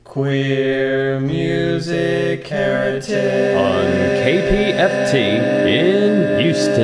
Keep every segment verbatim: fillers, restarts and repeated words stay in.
Queer Music Heritage on K P F T in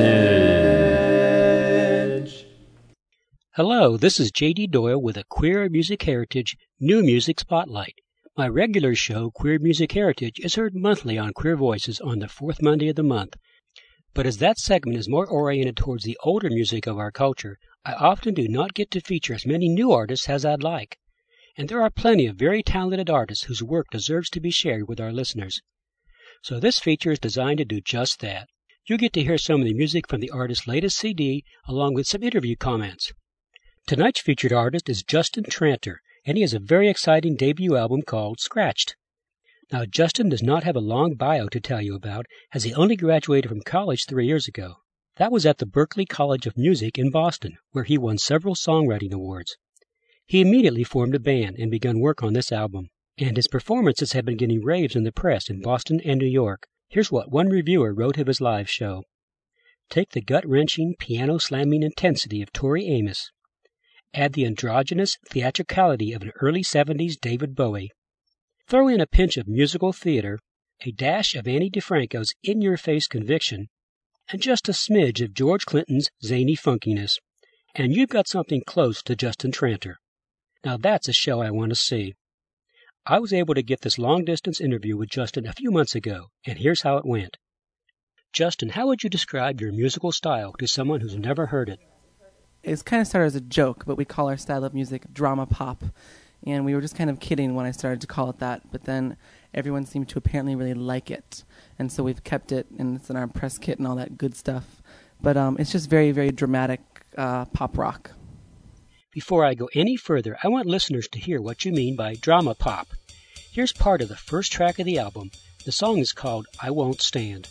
Houston. Hello, this is J D Doyle with a Queer Music Heritage New Music Spotlight. My regular show, Queer Music Heritage, is heard monthly on Queer Voices on the fourth Monday of the month. But as that segment is more oriented towards the older music of our culture, I often do not get to feature as many new artists as I'd like. And there are plenty of very talented artists whose work deserves to be shared with our listeners. So this feature is designed to do just that. You get to hear some of the music from the artist's latest C D, along with some interview comments. Tonight's featured artist is Justin Tranter, and he has a very exciting debut album called Scratched. Now, Justin does not have a long bio to tell you about, as he only graduated from college three years ago. That was at the Berklee College of Music in Boston, where he won several songwriting awards. He immediately formed a band and began work on this album, and his performances have been getting raves in the press in Boston and New York. Here's what one reviewer wrote of his live show. Take the gut-wrenching, piano-slamming intensity of Tori Amos. Add the androgynous theatricality of an early seventies David Bowie. Throw in a pinch of musical theater, a dash of Annie DeFranco's in-your-face conviction, and just a smidge of George Clinton's zany funkiness, and you've got something close to Justin Tranter. Now that's a show I want to see. I was able to get this long-distance interview with Justin a few months ago, and here's how it went. Justin, how would you describe your musical style to someone who's never heard it? It's kind of started as a joke, but we call our style of music drama pop. And we were just kind of kidding when I started to call it that, but then everyone seemed to apparently really like it. And so we've kept it, and it's in our press kit and all that good stuff. But um, it's just very, very dramatic uh, pop rock. Before I go any further, I want listeners to hear what you mean by drama pop. Here's part of the first track of the album. The song is called I Won't Stand.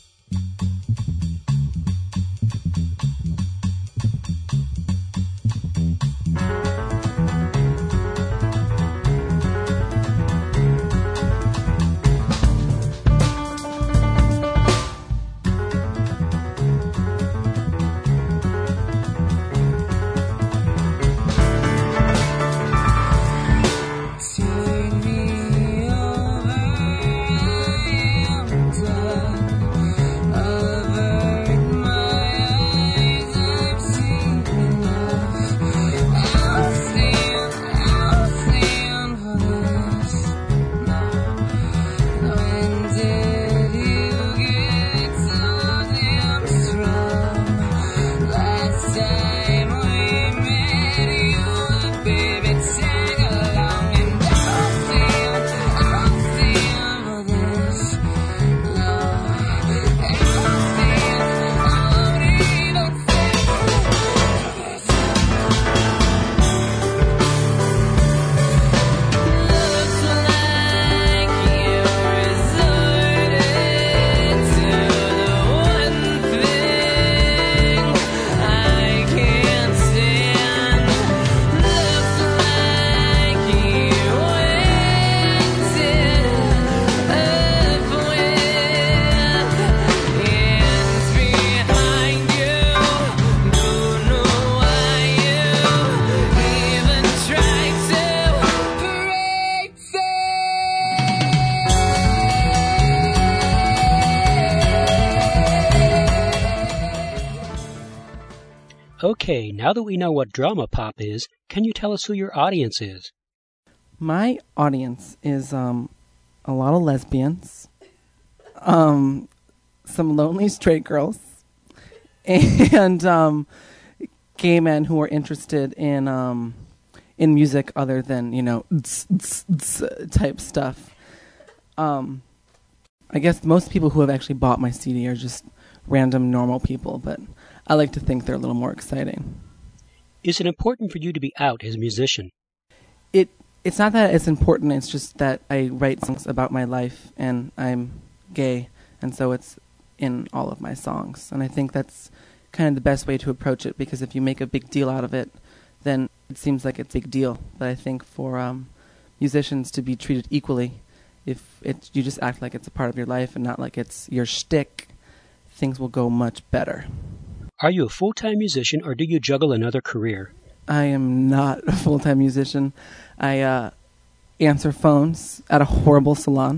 Okay, now that we know what drama pop is, can you tell us who your audience is? My audience is um, a lot of lesbians, um, some lonely straight girls, and um, gay men who are interested in um, in music other than, you know, tss, tss, tss type stuff. Um, I guess most people who have actually bought my C D are just random normal people, but I like to think they're a little more exciting. Is it important for you to be out as a musician? It It's not that it's important, it's just that I write songs about my life, and I'm gay, and so it's in all of my songs. And I think that's kind of the best way to approach it, because if you make a big deal out of it, then it seems like it's a big deal. But I think for um, musicians to be treated equally, if it, you just act like it's a part of your life and not like it's your shtick, things will go much better. Are you a full-time musician, or do you juggle another career? I am not a full-time musician. I uh, answer phones at a horrible salon.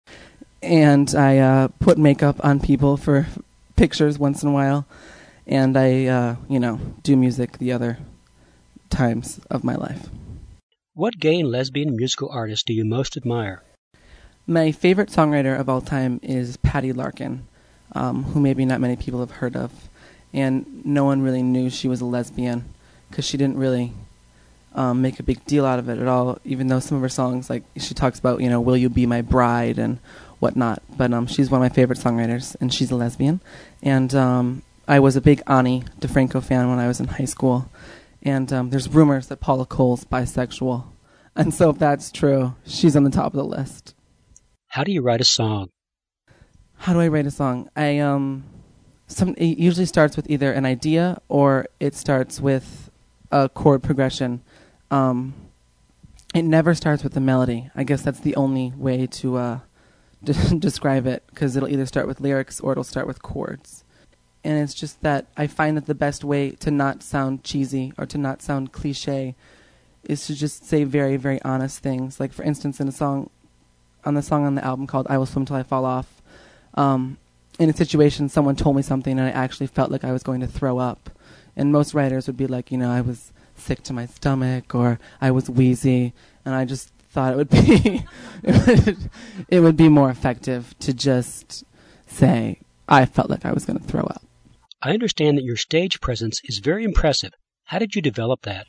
And I uh, put makeup on people for pictures once in a while. And I, uh, you know, do music the other times of my life. What gay and lesbian musical artist do you most admire? My favorite songwriter of all time is Patty Larkin, um, who maybe not many people have heard of. And no one really knew she was a lesbian because she didn't really um, make a big deal out of it at all, even though some of her songs, like she talks about, you know, will you be my bride and whatnot. But um, she's one of my favorite songwriters, and she's a lesbian. And um, I was a big Ani DeFranco fan when I was in high school. And um, there's rumors that Paula Cole's bisexual. And so if that's true, she's on the top of the list. How do you write a song? How do I write a song? I um, some it usually starts with either an idea or it starts with a chord progression. Um, it never starts with a melody. I guess that's the only way to uh, de- describe it, because it'll either start with lyrics or it'll start with chords. And it's just that I find that the best way to not sound cheesy or to not sound cliche is to just say very, very honest things. Like, for instance, in a song, on the song on the album called I Will Swim Till I Fall Off, um, in a situation, someone told me something and I actually felt like I was going to throw up. And most writers would be like, you know, I was sick to my stomach or I was wheezy. And I just thought it would be, it, would, it would be more effective to just say, I felt like I was going to throw up. I understand that your stage presence is very impressive. How did you develop that?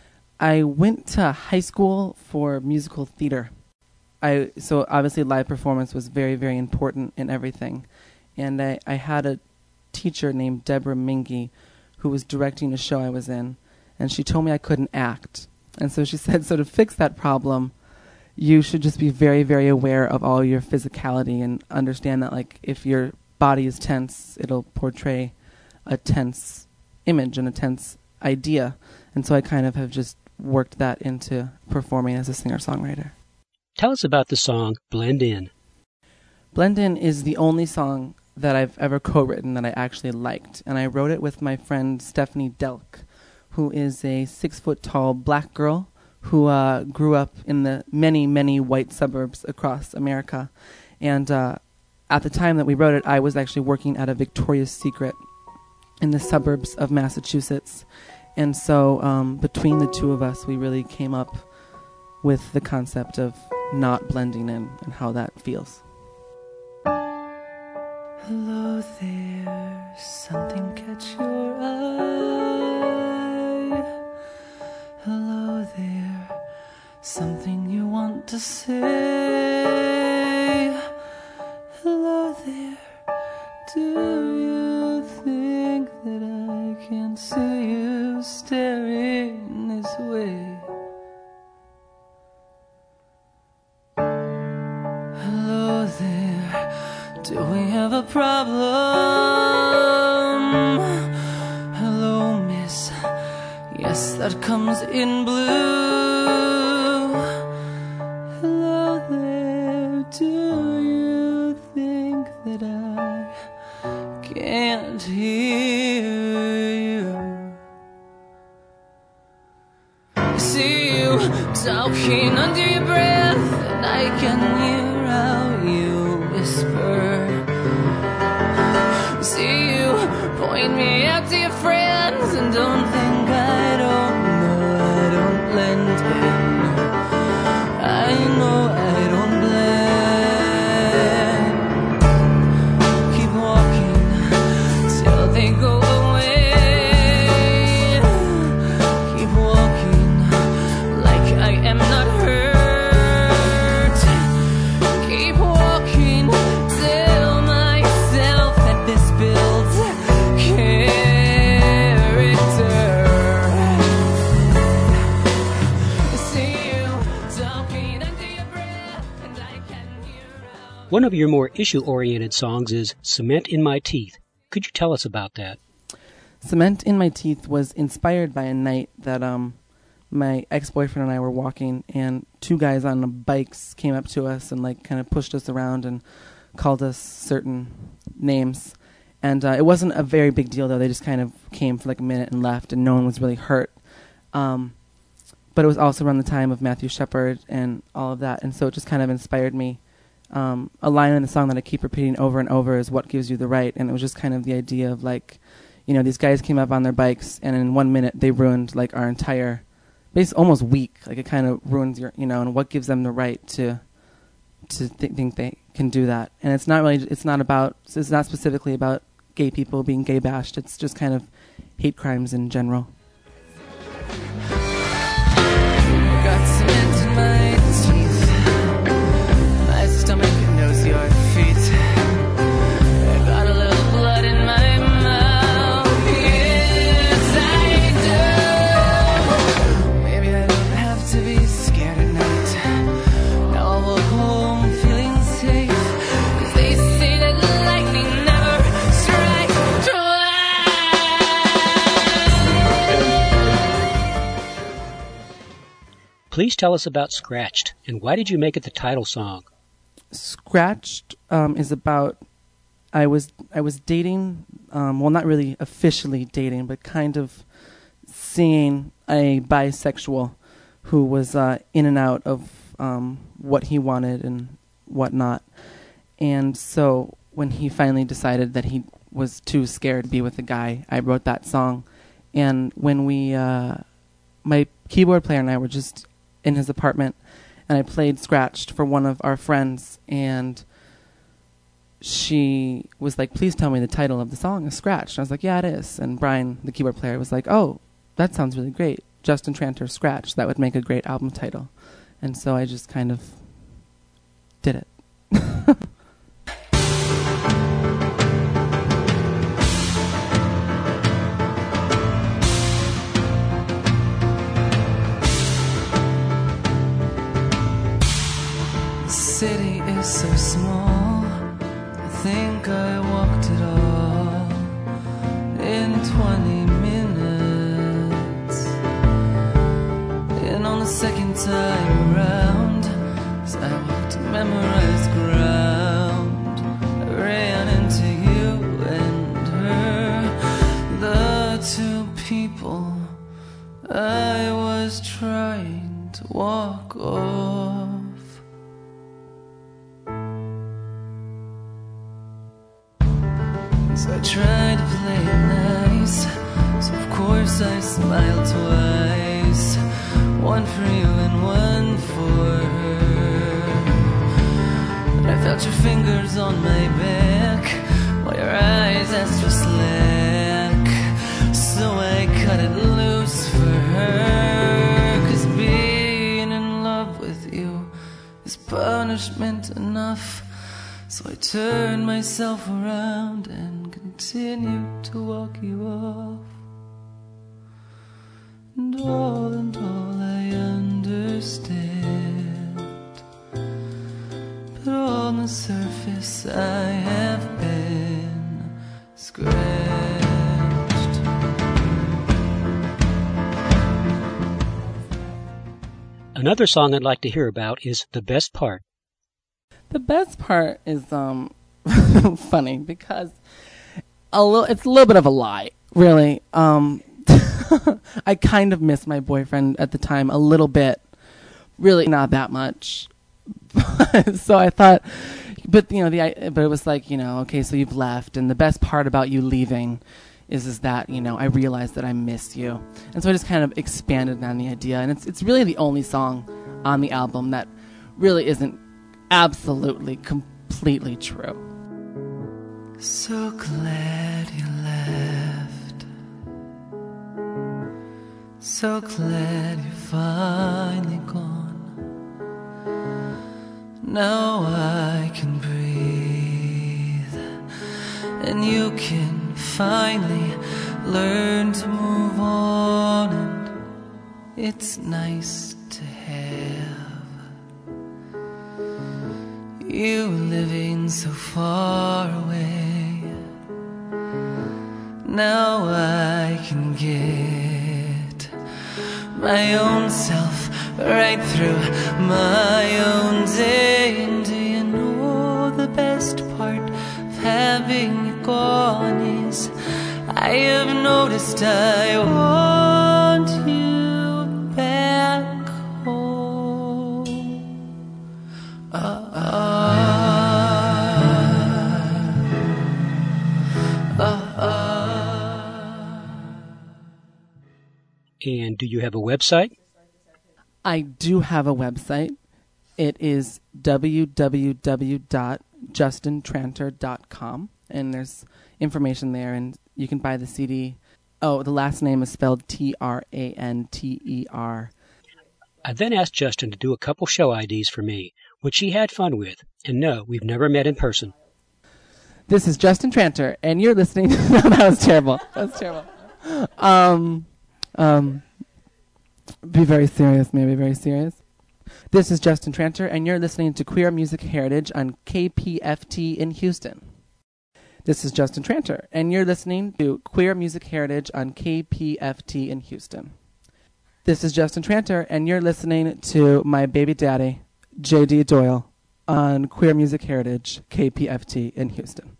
I went to high school for musical theater. I so obviously live performance was very, very important in everything. And I, I had a teacher named Deborah Mingy who was directing a show I was in, and she told me I couldn't act. And so she said, so to fix that problem, you should just be very, very aware of all your physicality and understand that, like, if your body is tense, it'll portray a tense image and a tense idea. And so I kind of have just worked that into performing as a singer-songwriter. Tell us about the song Blend In. Blend In is the only song that I've ever co-written that I actually liked. And I wrote it with my friend Stephanie Delk, who is a six-foot-tall black girl who uh, grew up in the many, many white suburbs across America. And uh, at the time that we wrote it, I was actually working at a Victoria's Secret in the suburbs of Massachusetts. And so um, between the two of us, we really came up with the concept of not blending in and how that feels. Hello there, something catch your eye. Hello there, something you want to say. Hello there, do you think that I can see you staring this way? Hello there, do we have a problem? Hello, miss, yes, that comes in blue. Hello there, do you think that I can't hear you? I see you talking under your breath, and I can hear how you whisper. I see you point me out to your friends, and don't think I don't know I don't blend in. I know I don't blend. Keep walking till they go away. Keep walking like I am not hurt. Keep walking, tell myself that this builds character. I see you talking under your breath, and I can hear how. One of your more issue-oriented songs is Cement in My Teeth. Could you tell us about that? Cement in My Teeth was inspired by a night that um, my ex-boyfriend and I were walking, and two guys on bikes came up to us and like kind of pushed us around and called us certain names. And uh, it wasn't a very big deal, though. They just kind of came for like a minute and left, and no one was really hurt. Um, but it was also around the time of Matthew Shepard and all of that, and so it just kind of inspired me. Um, a line in the song that I keep repeating over and over is "What gives you the right?" And it was just kind of the idea of like, you know, these guys came up on their bikes, and in one minute they ruined like our entire, base almost week. Like it kind of ruins your, you know, and what gives them the right to, to th- think they can do that? And it's not really, it's not about, it's not specifically about gay people being gay bashed. It's just kind of hate crimes in general. Got cement in my teeth. My stomach knows your feet. I got a little blood in my mouth. Yes, I do. Maybe I don't have to be scared at night. Now I'll walk home feeling safe. 'Cause they say that lightning never strikes twice. Please tell us about Scratched, and why did you make it the title song? Scratched um, is about I was I was dating, um, well, not really officially dating, but kind of seeing a bisexual who was uh, in and out of um, what he wanted and whatnot. And so when he finally decided that he was too scared to be with a guy, I wrote that song. And when we, uh, my keyboard player and I were just in his apartment, and I played Scratched for one of our friends, and she was like, please tell me the title of the song is Scratched. And I was like, yeah, it is. And Brian, the keyboard player, was like, oh, that sounds really great. Justin Tranter, Scratched. That would make a great album title. And so I just kind of did it. The city is so small, I think I walked it all in twenty minutes. And on the second time around, as I walked memorized ground, I ran into you and her, the two people I was trying to walk off. So I tried to play it nice, so of course I smiled twice, one for you and one for her. But I felt your fingers on my back, while your eyes asked for slack, so I cut it loose for her. 'Cause being in love with you is punishment enough. So I turned myself around and continued to walk you off. And all in all I understand, but on the surface I have been scratched. Another song I'd like to hear about is The Best Part. The best part is um funny because a little it's a little bit of a lie, really. Um I kind of missed my boyfriend at the time a little bit. Really not that much. So I thought, but you know, the but it was like, you know, okay, so you've left, and the best part about you leaving is is that, you know, I realized that I missed you. And so I just kind of expanded on the idea, and it's it's really the only song on the album that really isn't absolutely, completely true. So glad you left. So glad you're finally gone. Now I can breathe, and you can finally learn to move on. And it's nice to have you living so far away. Now I can get my own self right through my own day. And do you know the best part of having you gone is I have noticed I want you badly. And do you have a website? I do have a website. It is w w w dot justin tranter dot com, and there's information there, and you can buy the C D. Oh, the last name is spelled T R A N T E R. I then asked Justin to do a couple show I Ds for me, which he had fun with. And no, we've never met in person. This is Justin Tranter, and you're listening. No, that was terrible. That was terrible. Um, um, be very serious, maybe very serious. This is Justin Tranter, and you're listening to Queer Music Heritage on K P F T in Houston. This is Justin Tranter, and you're listening to Queer Music Heritage on K P F T in Houston. This is Justin Tranter, and you're listening to my baby daddy, J D Doyle, on Queer Music Heritage, K P F T in Houston.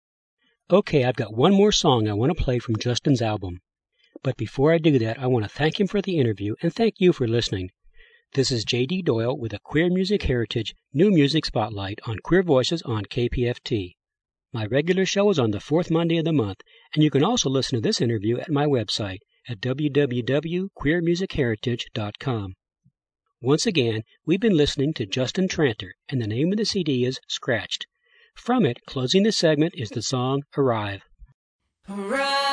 Okay, I've got one more song I want to play from Justin's album. But before I do that, I want to thank him for the interview and thank you for listening. This is J D Doyle with a Queer Music Heritage New Music Spotlight on Queer Voices on K P F T. My regular show is on the fourth Monday of the month, and you can also listen to this interview at my website at w w w dot queer music heritage dot com. Once again, we've been listening to Justin Tranter, and the name of the C D is Scratched. From it, closing the segment, is the song Arrive. Arrive.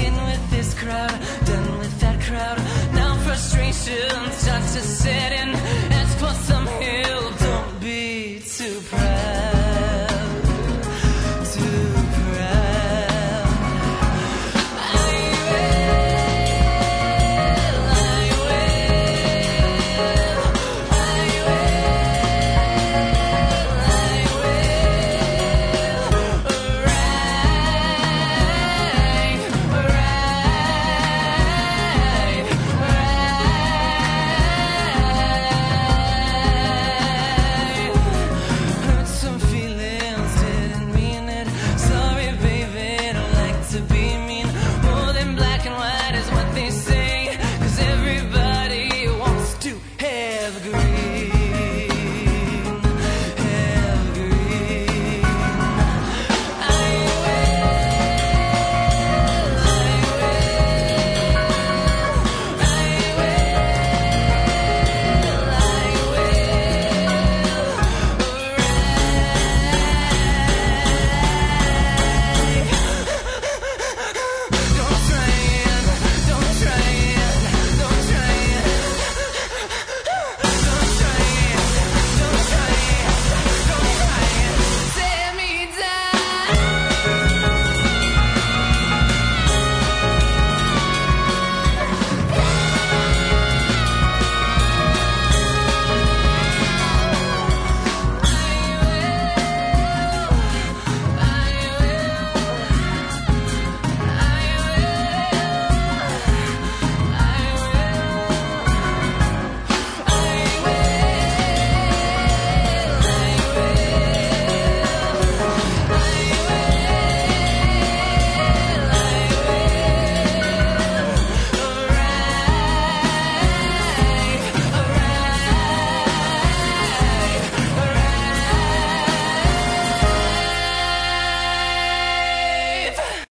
Start to set in.